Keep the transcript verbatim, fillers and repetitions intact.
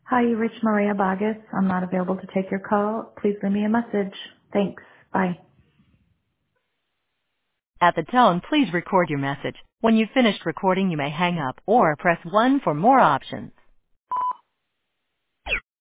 Hi, you reached Maria Bagas. I'm not available to take your call. Please leave me a message. Thanks. Bye. At the tone, please record your message. When you've finished recording, you may hang up or press one for more options.